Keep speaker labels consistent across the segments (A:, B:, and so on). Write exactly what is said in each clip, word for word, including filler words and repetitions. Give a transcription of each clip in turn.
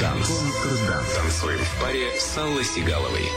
A: Контрданс. Контрданс. Танцуем в паре с Аллой Сигаловой.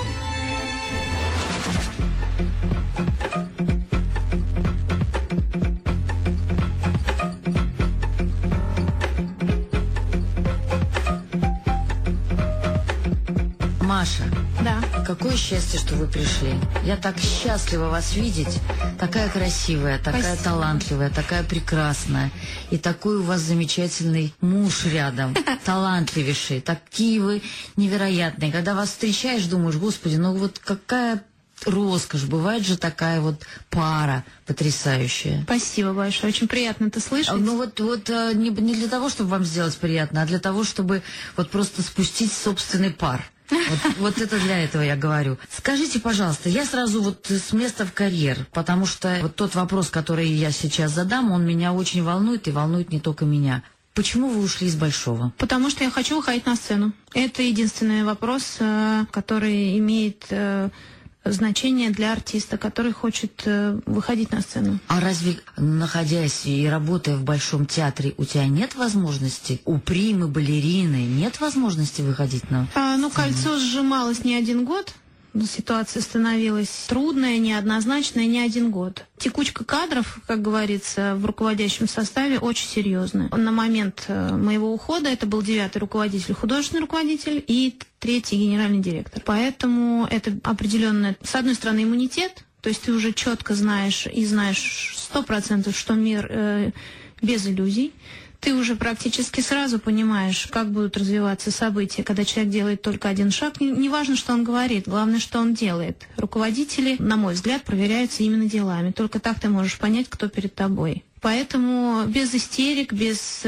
B: Маша,
C: да.
B: Какое счастье, что вы пришли. Я так счастлива вас видеть. Такая красивая, такая
C: Спасибо.
B: талантливая, такая прекрасная. И такой у вас замечательный муж рядом. Талантливейший. Такие вы невероятные. Когда вас встречаешь, думаешь, господи, ну вот какая роскошь. Бывает же такая вот пара потрясающая.
C: Спасибо большое. Очень приятно это слышать.
B: Ну вот, вот не, не для того, чтобы вам сделать приятно, а для того, чтобы вот просто спустить собственный пар. Вот, вот это для этого я говорю. Скажите, пожалуйста, я сразу вот с места в карьер, потому что вот тот вопрос, который я сейчас задам, он меня очень волнует и волнует не только меня. Почему вы ушли из Большого?
C: Потому что я хочу выходить на сцену. Это единственный вопрос, который имеет значение для артиста, который хочет выходить на сцену.
B: А разве, находясь и работая в Большом театре, у тебя нет возможности, у примы, балерины, нет возможности выходить на
C: а, Ну,
B: сцену?
C: кольцо сжималось не один год. Ситуация становилась трудная, неоднозначная не один год. Текучка кадров, как говорится, в руководящем составе очень серьезная. На момент моего ухода это был девятый руководитель, художественный руководитель и третий генеральный директор. Поэтому это определенный, с одной стороны, иммунитет, то есть ты уже четко знаешь и знаешь сто процентов, что мир э, без иллюзий. Ты уже практически сразу понимаешь, как будут развиваться события, когда человек делает только один шаг. Не, не важно, что он говорит, главное, что он делает. Руководители, на мой взгляд, проверяются именно делами. Только так ты можешь понять, кто перед тобой. Поэтому без истерик, без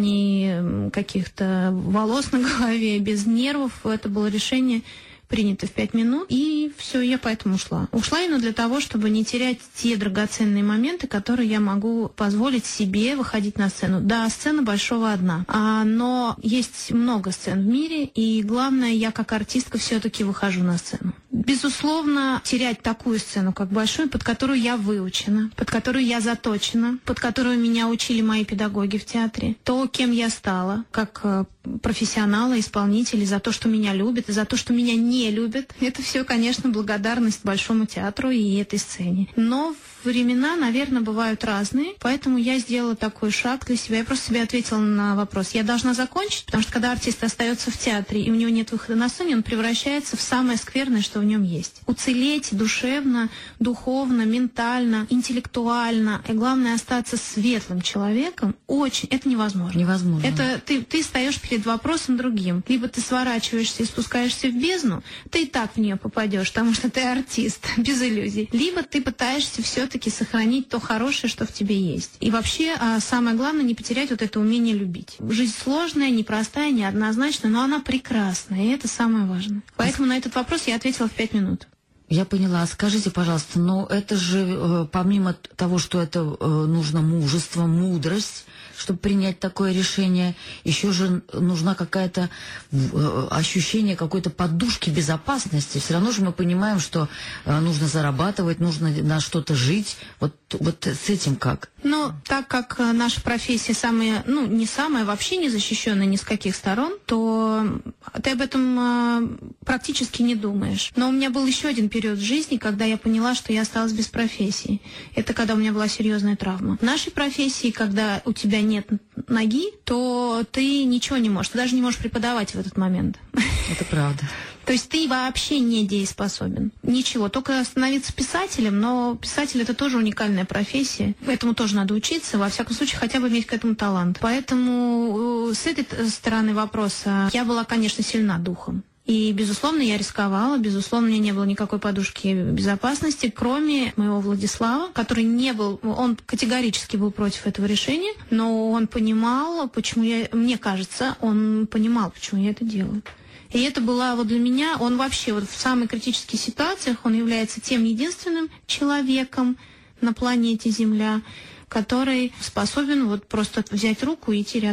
C: рваний каких-то волос на голове, без нервов, это было решение принято в пять минут, и все, я поэтому ушла. Ушла именно для того, чтобы не терять те драгоценные моменты, которые я могу позволить себе выходить на сцену. Да, сцена Большого одна, а, но есть много сцен в мире, и главное, я как артистка все-таки выхожу на сцену. Безусловно, терять такую сцену, как Большую, под которую я выучена, под которую я заточена, под которую меня учили мои педагоги в театре, то, кем я стала, как профессионала, исполнителя, за то, что меня любят, и за то, что меня не любят. Это все, конечно, благодарность Большому театру и этой сцене. Но времена, наверное, бывают разные, поэтому я сделала такой шаг для себя. Я просто себе ответила на вопрос. Я должна закончить, потому что когда артист остается в театре, и у него нет выхода на сцену, он превращается в самое скверное, что в нем есть. Уцелеть душевно, духовно, ментально, интеллектуально, и главное, остаться светлым человеком, очень, это невозможно.
B: Невозможно.
C: Это ты, ты стоишь перед вопросом другим. Либо ты сворачиваешься и спускаешься в бездну, ты и так в нее попадешь, потому что ты артист, без иллюзий. Либо ты пытаешься все таки сохранить то хорошее, что в тебе есть. И вообще, а самое главное, не потерять вот это умение любить. Жизнь сложная, непростая, неоднозначная, но она прекрасная, и это самое важное. Поэтому на этот вопрос я ответила в пять минут.
B: Я поняла. Скажите, пожалуйста, но это же, э, помимо того, что это э, нужно мужество, мудрость, чтобы принять такое решение, еще же нужна какая-то э, ощущение какой-то подушки безопасности. Все равно же мы понимаем, что э, нужно зарабатывать, нужно на что-то жить. Вот, вот с этим как?
C: Ну, так как наша профессия самая, ну, не самая, вообще не защищенная ни с каких сторон, то ты об этом э, практически не думаешь. Но у меня был еще один период в жизни, когда я поняла, что я осталась без профессии. Это когда у меня была серьезная травма. В нашей профессии, когда у тебя нет ноги, то ты ничего не можешь. Ты даже не можешь преподавать в этот момент.
B: Это правда.
C: То есть ты вообще не дееспособен. Ничего, только становиться писателем, но писатель — это тоже уникальная профессия. Этому тоже надо учиться, во всяком случае, хотя бы иметь к этому талант. Поэтому с этой стороны вопроса я была, конечно, сильна духом. И, безусловно, я рисковала, безусловно, у меня не было никакой подушки безопасности, кроме моего Владислава, который не был, он категорически был против этого решения, но он понимал, почему я, мне кажется, он понимал, почему я это делаю. И это была вот для меня, он вообще вот в самых критических ситуациях, он является тем единственным человеком на планете Земля, который способен вот просто взять руку и идти рядом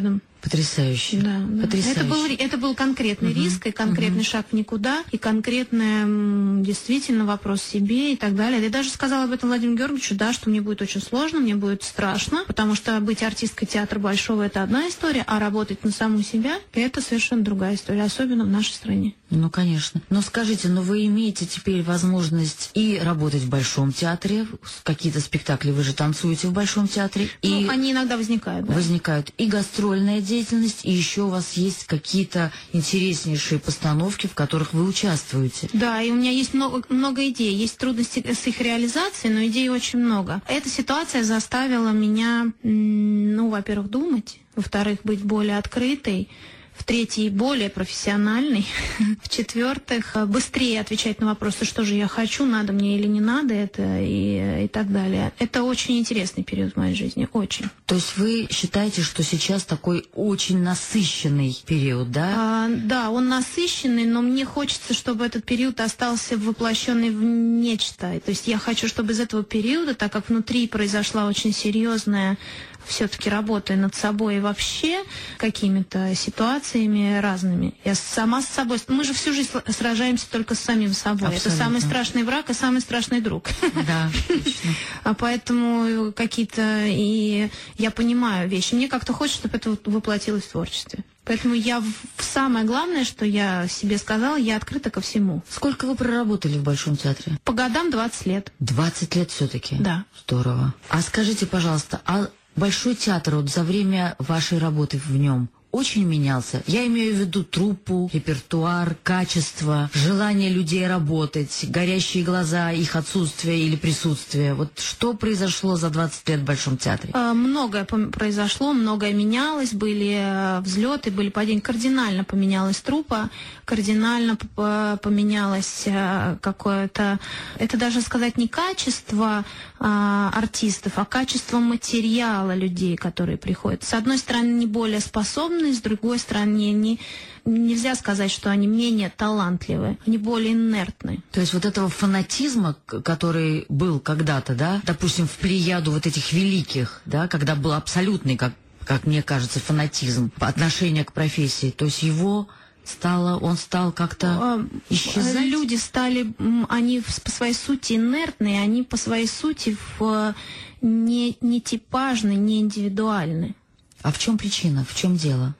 B: Потрясающе.
C: Да, да.
B: Потрясающе.
C: Это был, это был конкретный угу. риск, и конкретный угу. шаг в никуда, и конкретный действительно вопрос себе и так далее. Я даже сказала об этом Владимиру Георгиевичу, да, что мне будет очень сложно, мне будет страшно, потому что быть артисткой театра большого — это одна история, а работать на саму себя — это совершенно другая история, особенно в нашей стране.
B: Ну, конечно. Но скажите, но вы имеете теперь возможность и работать в Большом театре, какие-то спектакли вы же танцуете в Большом театре.
C: Ну,
B: и
C: они иногда возникают, да.
B: Возникают. И гастрольная деятельность, и еще у вас есть какие-то интереснейшие постановки, в которых вы участвуете.
C: Да, и у меня есть много, много идей. Есть трудности с их реализацией, но идей очень много. Эта ситуация заставила меня, ну, во-первых, думать, во-вторых, быть более открытой, в-третьих, более профессиональный, в-четвертых, быстрее отвечать на вопросы, что же я хочу, надо мне или не надо это, и, и так далее. Это очень интересный период в моей жизни, очень.
B: То есть вы считаете, что сейчас такой очень насыщенный период, да?
C: А, да, он насыщенный, но мне хочется, чтобы этот период остался воплощенный в нечто. То есть я хочу, чтобы из этого периода, так как внутри произошла очень серьезная все-таки работая над собой и вообще какими-то ситуациями разными. Я сама с собой... Мы же всю жизнь сражаемся только с самим собой. Абсолютно. Это самый страшный враг и самый страшный друг.
B: Да, точно.
C: А поэтому какие-то... И я понимаю вещи. Мне как-то хочется, чтобы это воплотилось в творчестве. Поэтому я... Самое главное, что я себе сказала, я открыта ко всему.
B: Сколько вы проработали в Большом театре?
C: По годам двадцать лет.
B: двадцать лет все-таки?
C: Да.
B: Здорово. А скажите, пожалуйста, а Большой театр вот за время вашей работы в нем очень менялся? Я имею в виду труппу, репертуар, качество, желание людей работать, горящие глаза, их отсутствие или присутствие. Вот что произошло за двадцать лет в Большом театре?
C: Многое произошло, многое менялось, были взлеты, были падения. Кардинально поменялась труппа, кардинально поменялось какое-то... Это даже сказать не качество а, артистов, а качество материала людей, которые приходят. С одной стороны, не более способны, с другой стороны, не, нельзя сказать, что они менее талантливы, они более инертны.
B: То есть вот этого фанатизма, который был когда-то, да, допустим, в плеяду вот этих великих, да, когда был абсолютный, как, как мне кажется, фанатизм по отношению к профессии, то есть его... Стало, он стал как-то исчезать?
C: Люди стали, они по своей сути инертные, они по своей сути в, не, не типажны, не индивидуальны.
B: А в чем причина, в чем дело?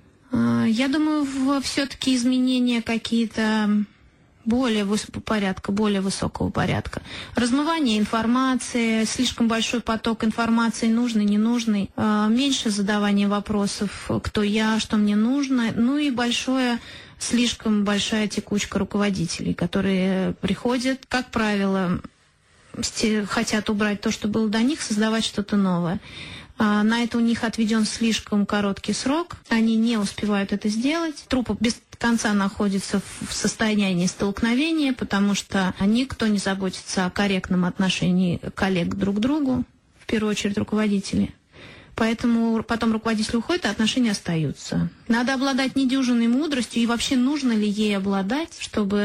C: Я думаю, все-таки изменения какие-то более высокого порядка, более высокого порядка. Размывание информации, слишком большой поток информации, нужный, ненужный, меньше задавания вопросов, кто я, что мне нужно, ну и большое... Слишком большая текучка руководителей, которые приходят, как правило, хотят убрать то, что было до них, создавать что-то новое. А на это у них отведен слишком короткий срок, они не успевают это сделать. Труппа без конца находится в состоянии столкновения, потому что никто не заботится о корректном отношении коллег друг к другу, в первую очередь руководители. Поэтому потом руководитель уходит, а отношения остаются. Надо обладать недюжинной мудростью, и вообще нужно ли ей обладать, чтобы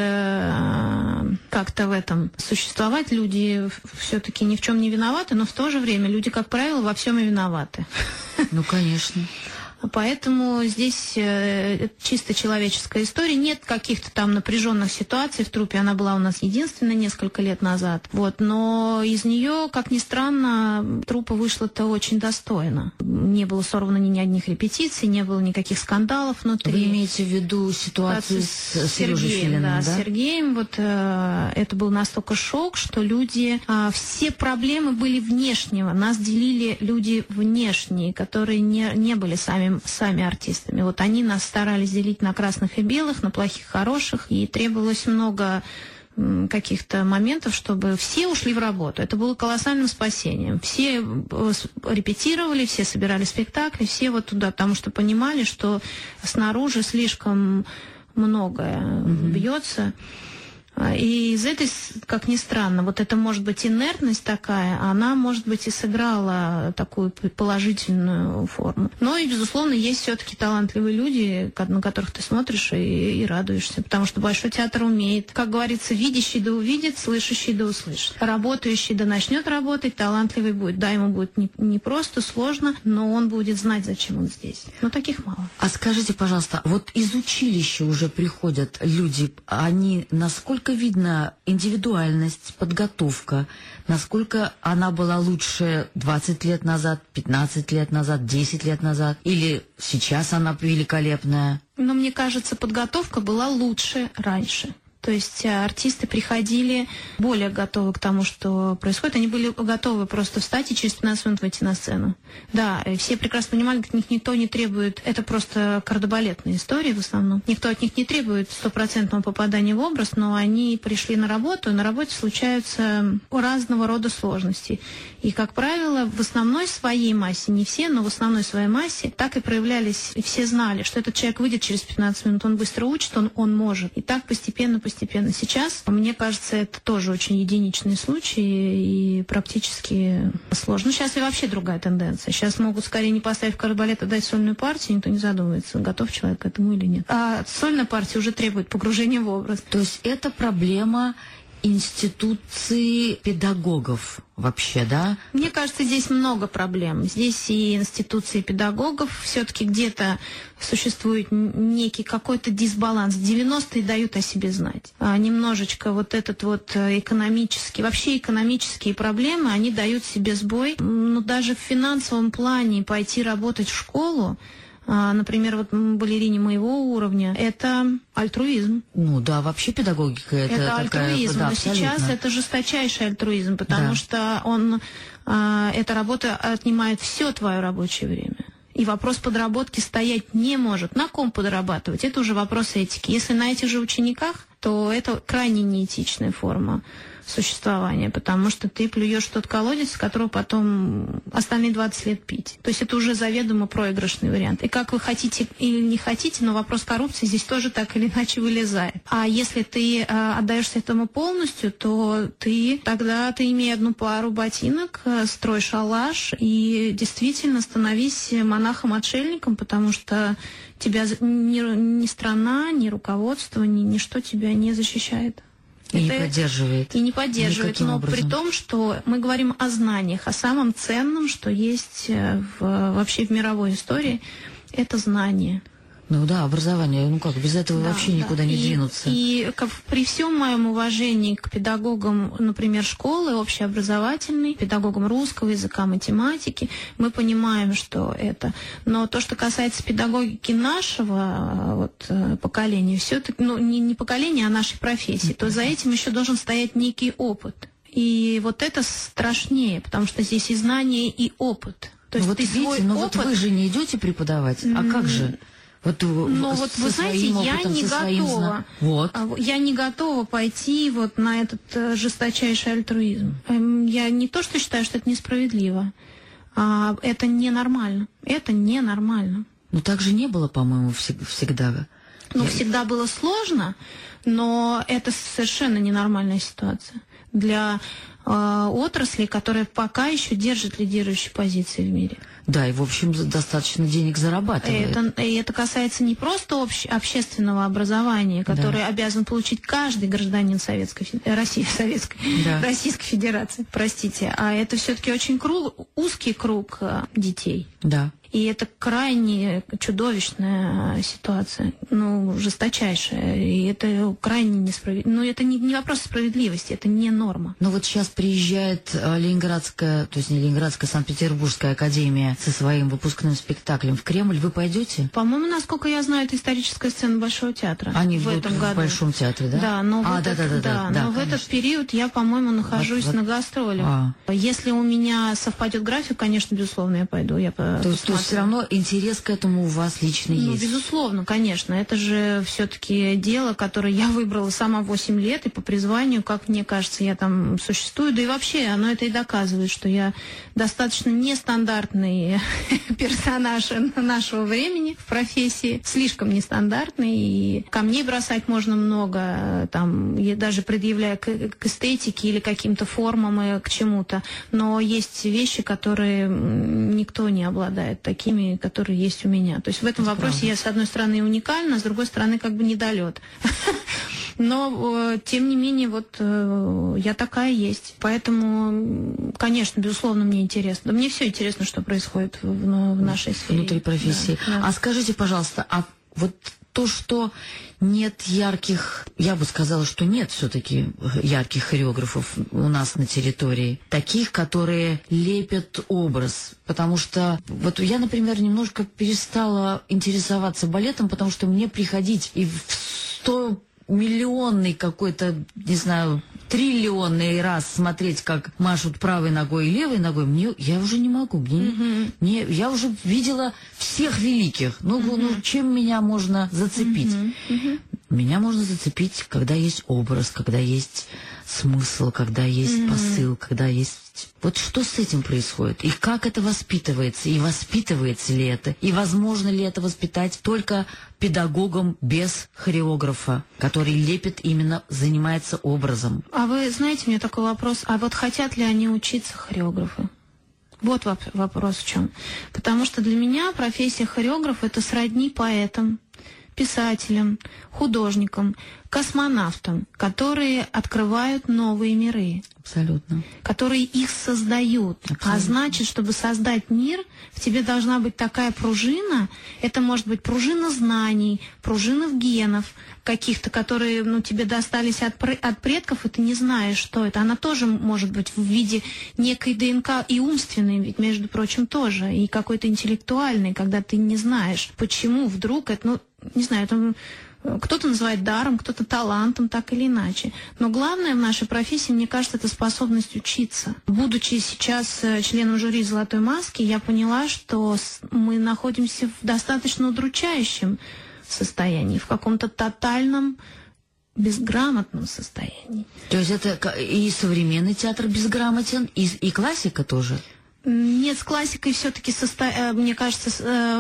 C: э, как-то в этом существовать. Люди все-таки ни в чем не виноваты, но в то же время люди, как правило, во всем и виноваты.
B: Ну, конечно.
C: Поэтому здесь э, чисто человеческая история. Нет каких-то там напряженных ситуаций в труппе. Она была у нас единственная несколько лет назад. Вот. Но из нее, как ни странно, труппа вышла-то очень достойно. Не было сорвано ни одних репетиций, не было никаких скандалов внутри.
B: Вы имеете в виду ситуацию с, с Сережей Филиным, да?
C: Да, с Сергеем. Вот, э, это был настолько шок, что люди... Э, все проблемы были внешнего. Нас делили люди внешние, которые не, не были сами сами артистами. Вот они нас старались делить на красных и белых, на плохих, хороших, и требовалось много каких-то моментов, чтобы все ушли в работу. Это было колоссальным спасением. Все репетировали, все собирали спектакли, все вот туда, потому что понимали, что снаружи слишком многое mm-hmm. бьется. И из этой, как ни странно, вот это может быть инертность такая, она, может быть, и сыграла такую положительную форму. Но и, безусловно, есть все-таки талантливые люди, на которых ты смотришь и, и радуешься, потому что Большой театр умеет, как говорится, видящий да увидит, слышащий да услышит. Работающий да начнет работать, талантливый будет. Да, ему будет не, не просто, сложно, но он будет знать, зачем он здесь. Но таких мало.
B: А скажите, пожалуйста, вот из училища уже приходят люди, они, насколько видно индивидуальность, подготовка, насколько она была лучше двадцать лет назад, пятнадцать лет назад, десять лет назад, или сейчас она великолепная?
C: Но мне кажется, подготовка была лучше раньше. То есть артисты приходили более готовы к тому, что происходит. Они были готовы просто встать и через пятнадцать минут выйти на сцену. Да, все прекрасно понимали, от них никто не требует... Это просто кардебалетные истории в основном. Никто от них не требует стопроцентного попадания в образ, но они пришли на работу, и на работе случаются разного рода сложности. И, как правило, в основной своей массе, не все, но в основной своей массе, так и проявлялись, и все знали, что этот человек выйдет через пятнадцать минут, он быстро учит, он, он может. И так постепенно, постепенно. Сейчас, мне кажется, это тоже очень единичные случаи и практически сложно. Ну, сейчас и вообще другая тенденция. Сейчас могут скорее не поставив кардебалет, а дать сольную партию, никто не задумывается, готов человек к этому или нет. А сольная партия уже требует погружения в образ.
B: То есть это проблема институции педагогов вообще, да?
C: Мне кажется, здесь много проблем. Здесь и институции педагогов все-таки где-то существует некий какой-то дисбаланс. девяностые дают о себе знать. А немножечко вот этот вот экономический, вообще экономические проблемы, они дают себе сбой. Но даже в финансовом плане пойти работать в школу, например, вот балерине моего уровня, это альтруизм.
B: Ну да, вообще педагогика это,
C: это
B: такая...
C: альтруизм,
B: Да,
C: но сейчас это жесточайший альтруизм, потому да. что он, а, эта работа отнимает все твое рабочее время. И вопрос подработки стоять не может. На ком подрабатывать? Это уже вопрос этики. Если на этих же учениках, то это крайне неэтичная форма существования, потому что ты плюешь в тот колодец, с которого потом остальные двадцать лет пить. То есть это уже заведомо проигрышный вариант. И как вы хотите или не хотите, но вопрос коррупции здесь тоже так или иначе вылезает. А если ты э, отдаешься этому полностью, то ты тогда ты имей одну пару ботинок, э, строй шалаш и действительно становись монахом-отшельником, потому что тебя ни, ни страна, ни руководство, ни ничто тебя не защищает.
B: И это не поддерживает.
C: И не поддерживает. Но образом. При том, что мы говорим о знаниях, о самом ценном, что есть в, вообще в мировой истории, это знание.
B: Ну да, образование, ну как, без этого
C: да,
B: вообще
C: да.
B: никуда не
C: и,
B: двинуться.
C: И как, при всем моем уважении к педагогам, например, школы общеобразовательной, педагогам русского языка, математики, мы понимаем, что это. Но то, что касается педагогики нашего вот, поколения, все-таки, ну не, не поколения, а нашей профессии, то за этим еще должен стоять некий опыт. И вот это страшнее, потому что здесь и знания, и опыт. То есть
B: ну,
C: ты
B: вот видите,
C: свой
B: но
C: опыт...
B: вот вы же не идете преподавать, а как же? Вот,
C: но вот вы знаете, я
B: опытом,
C: не готова.
B: Вот.
C: Я не готова пойти вот на этот uh, жесточайший альтруизм. Um, я не то, что считаю, что это несправедливо, а это ненормально. Это ненормально.
B: Ну так же не было, по-моему, всегда.
C: Ну,
B: я...
C: всегда было сложно, но это совершенно ненормальная ситуация для э, отрасли, которая пока еще держит лидирующие позиции в мире.
B: Да, и, в общем, достаточно денег зарабатывает.
C: Это, и это касается не просто общ, общественного образования, которое да. обязан получить каждый гражданин Советской, России, Советской, да. Российской Федерации, простите, а это все-таки очень круг, узкий круг детей.
B: Да.
C: И это крайне чудовищная ситуация, ну, жесточайшая, и это крайне несправедливо. Ну, это не, не вопрос справедливости, это не норма.
B: Но вот сейчас приезжает Ленинградская, то есть не Ленинградская, Санкт-Петербургская академия со своим выпускным спектаклем в Кремль. Вы пойдете?
C: По-моему, насколько я знаю, это историческая сцена Большого театра.
B: Они
C: в этом
B: в
C: году.
B: Большом театре, да?
C: Да, но,
B: а,
C: в, этот,
B: да, да, да,
C: да,
B: да,
C: но
B: да,
C: в этот период я, по-моему, нахожусь вот, вот. на гастролях. А. Если у меня совпадет график, конечно, безусловно, я пойду. Я
B: то, то есть есть все равно интерес к этому у вас лично
C: ну,
B: есть?
C: Безусловно, конечно. Это же все-таки дело, которое я выбрала сама в восемь лет, и по призванию, как мне кажется, я там существую. Да и вообще, оно это и доказывает, что я достаточно нестандартный персонаж нашего времени в профессии, слишком нестандартный, и камней бросать можно много, там, даже предъявляя к, к эстетике или каким-то формам и к чему-то. Но есть вещи, которые никто не обладает, такими, которые есть у меня. То есть в этом это вопросе правда. Я, с одной стороны, уникальна, а с другой стороны, как бы недолет. Но, тем не менее, вот я такая есть. Поэтому, конечно, безусловно, мне интересно. Да мне все интересно, что происходит в, в нашей сфере.
B: Внутри профессии. Да, да. А скажите, пожалуйста, а вот то, что нет ярких, я бы сказала, что нет все-таки ярких хореографов у нас на территории, таких, которые лепят образ. Потому что вот я, например, немножко перестала интересоваться балетом, потому что мне приходить и в сто миллионный какой-то, не знаю, триллионный раз смотреть, как машут правой ногой и левой ногой, мне я уже не могу. Мне, mm-hmm. мне, я уже видела всех великих. Ну, mm-hmm. ну чем меня можно зацепить? Mm-hmm. Mm-hmm. Меня можно зацепить, когда есть образ, когда есть смысл, когда есть mm-hmm. посыл, когда есть... Вот что с этим происходит? И как это воспитывается? И воспитывается ли это? И возможно ли это воспитать только педагогом без хореографа, который лепит именно, занимается образом?
C: А вы знаете, у меня такой вопрос. А вот хотят ли они учиться хореографы? Вот вопрос в чем. Потому что для меня профессия хореографа — это сродни поэтам, писателям, художникам, космонавтам, которые открывают новые миры.
B: Абсолютно.
C: Которые их создают. Абсолютно. А значит, чтобы создать мир, в тебе должна быть такая пружина. Это может быть пружина знаний, пружина генов каких-то, которые ну, тебе достались от, от предков, и ты не знаешь, что это. Она тоже может быть в виде некой ДНК и умственной, ведь, между прочим, тоже, и какой-то интеллектуальной, когда ты не знаешь, почему вдруг это, ну, не знаю, это... Кто-то называет даром, кто-то талантом, так или иначе. Но главное в нашей профессии, мне кажется, это способность учиться. Будучи сейчас членом жюри «Золотой маски», я поняла, что мы находимся в достаточно удручающем состоянии, в каком-то тотальном безграмотном состоянии.
B: То есть это и современный театр безграмотен, и, и классика тоже?
C: Нет, с классикой все-таки, состо... мне кажется,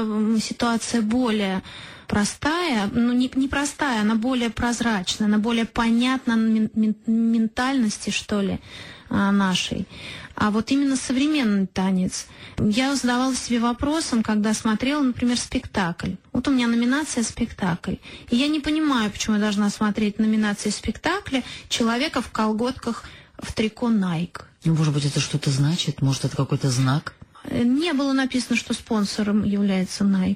C: ситуация более... простая, ну не, не простая, она более прозрачная, она более понятна мен, ментальности, что ли, нашей. А вот именно современный танец. Я задавала себе вопросом, когда смотрела, например, спектакль. Вот у меня номинация «Спектакль». И я не понимаю, почему я должна смотреть номинации спектакля человека в колготках в трико Nike.
B: Может быть, это что-то значит? Может, это какой-то знак?
C: Не было написано, что спонсором является Nike.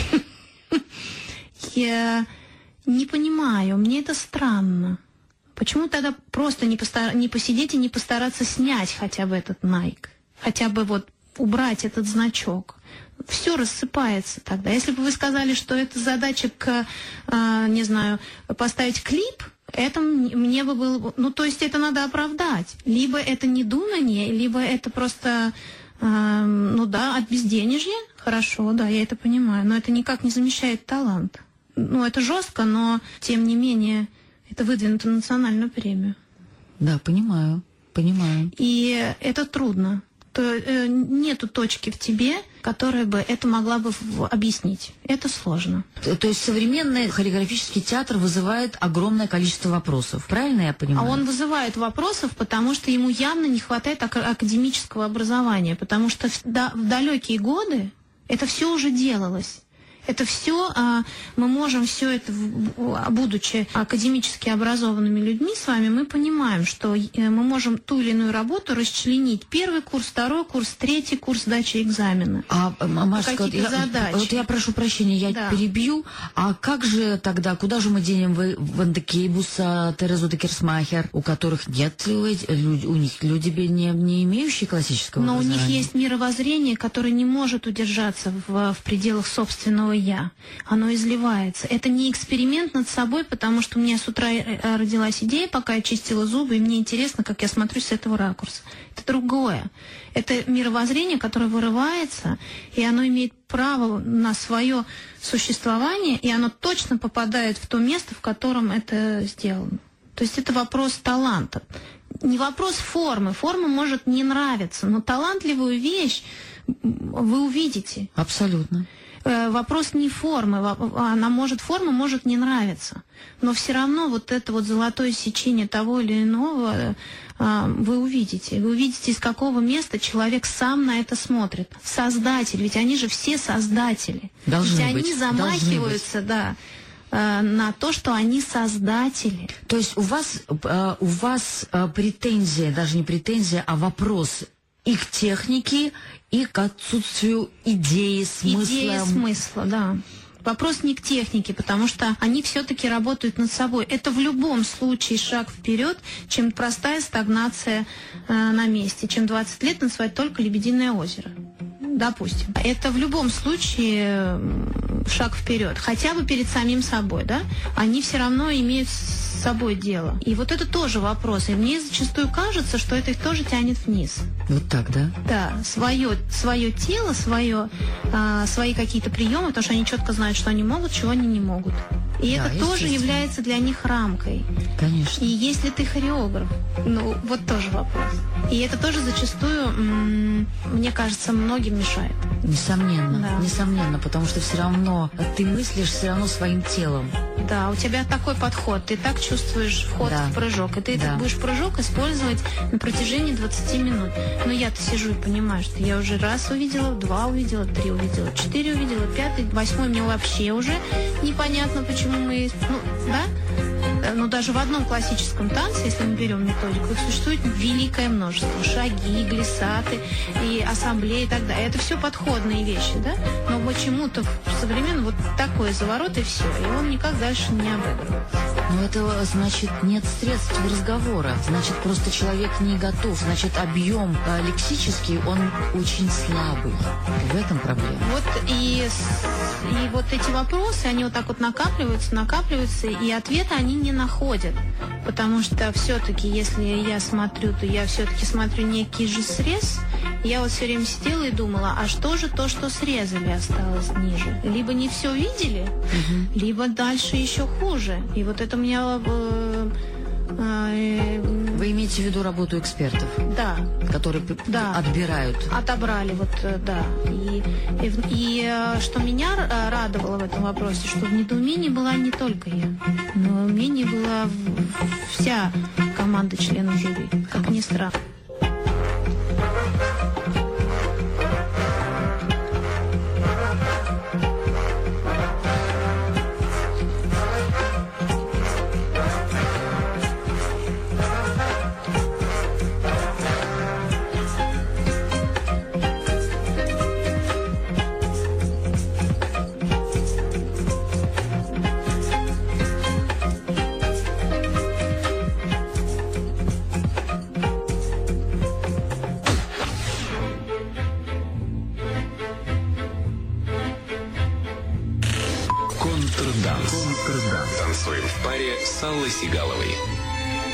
C: Я не понимаю, мне это странно. Почему тогда просто не, постар... не посидеть и не постараться снять хотя бы этот Nike? Хотя бы вот убрать этот значок. Все рассыпается тогда. Если бы вы сказали, что это задача к, а, не знаю, поставить клип, это мне бы было... Ну, то есть это надо оправдать. Либо это не думание, либо это просто... А, ну да, от безденежья. Хорошо, да, я это понимаю. Но это никак не замещает талант. Ну, это жестко, но, тем не менее, это выдвинуто на национальную премию.
B: Да, понимаю, понимаю.
C: И это трудно. То, э, нету точки в тебе, которая бы это могла бы в, объяснить. Это сложно.
B: То, то есть современный хореографический театр вызывает огромное количество вопросов. Правильно я понимаю?
C: А он вызывает вопросов, потому что ему явно не хватает ак- академического образования. Потому что в, да, в далекие годы это все уже делалось. Это все, а, мы можем все это, будучи академически образованными людьми с вами, мы понимаем, что мы можем ту или иную работу расчленить. Первый курс, второй курс, третий курс сдачи экзамена.
B: А, Машечка, вот я, вот я прошу прощения, я да. перебью. А как же тогда, куда же мы денем Ван де Кейбуса, Терезу де Керсмахер, у которых нет, у них люди не, не имеющие классического
C: Но
B: образования?
C: Но у них есть мировоззрение, которое не может удержаться в, в пределах собственного я. Оно изливается. Это не эксперимент над собой, потому что у меня с утра родилась идея, пока я чистила зубы, и мне интересно, как я смотрюсь с этого ракурса. Это другое. Это мировоззрение, которое вырывается, и оно имеет право на свое существование, и оно точно попадает в то место, в котором это сделано. То есть это вопрос таланта. Не вопрос формы. Форма может не нравиться, но талантливую вещь вы увидите.
B: Абсолютно.
C: Вопрос не формы. Она может, форма может не нравиться. Но все равно вот это вот золотое сечение того или иного вы увидите. Вы увидите, из какого места человек сам на это смотрит. Создатель. Ведь они же все создатели.
B: Должны
C: ведь
B: быть.
C: Они замахиваются, да, на то, что они создатели.
B: То есть у вас, у вас претензия, даже не претензия, а вопрос и к технике, и к отсутствию идеи, смысла.
C: Идеи, смысла, да. Вопрос не к технике, потому что они все-таки работают над собой. Это в любом случае шаг вперед, чем простая стагнация э, на месте, чем двадцать лет танцевать только «Лебединое озеро». Допустим. Это в любом случае шаг вперед. Хотя бы перед самим собой, да? Они все равно имеют с собой дело. И вот это тоже вопрос. И мне зачастую кажется, что это их тоже тянет вниз.
B: Вот так, да?
C: Да. Свое, свое тело, свое, а, свои какие-то приемы, потому что они четко знают, что они могут, чего они не могут. И
B: да,
C: это тоже является для них рамкой.
B: Конечно.
C: И если ты хореограф, ну, вот тоже вопрос. И это тоже зачастую, м- мне кажется, многим мешает.
B: Несомненно,
C: да.
B: несомненно, потому что все равно ты мыслишь все равно своим телом.
C: Да, у тебя такой подход, ты так чувствуешь вход
B: да.
C: в прыжок, и ты
B: да.
C: этот будешь прыжок использовать на протяжении двадцати минут. Но я-то сижу и понимаю, что я уже раз увидела, два увидела, три увидела, четыре увидела, пятый, восьмой мне вообще уже непонятно, почему мы... Ну, да? Ну, даже в одном классическом танце, если мы берем методику, их существует великое множество. Шаги, глиссаты, и ассамблеи и так далее. Это все подходные вещи, да? Но почему-то в современном вот такой заворот и все. И он никак дальше не обыгрывается.
B: Но это значит нет средств разговора. Значит, просто человек не готов. Значит, объем а, лексический, он очень слабый. В этом проблема.
C: Вот и, и вот эти вопросы, они вот так вот накапливаются, накапливаются, и ответа они не находят. Потому что все-таки, если я смотрю, то я все-таки смотрю некий же срез. Я вот все время сидела и думала, а что же то, что срезали, осталось ниже? Либо не все видели, угу. либо дальше еще хуже. И вот это у меня... Э, э,
B: Вы имеете в виду работу экспертов?
C: Да.
B: Которые
C: да.
B: отбирают?
C: Отобрали, вот, да. И, и, и что меня радовало в этом вопросе, что в недоумении была не только я, но в недоумении была вся команда членов жюри, как ни странно.
A: Контрданс. Танцуем в паре с Аллой Сигаловой.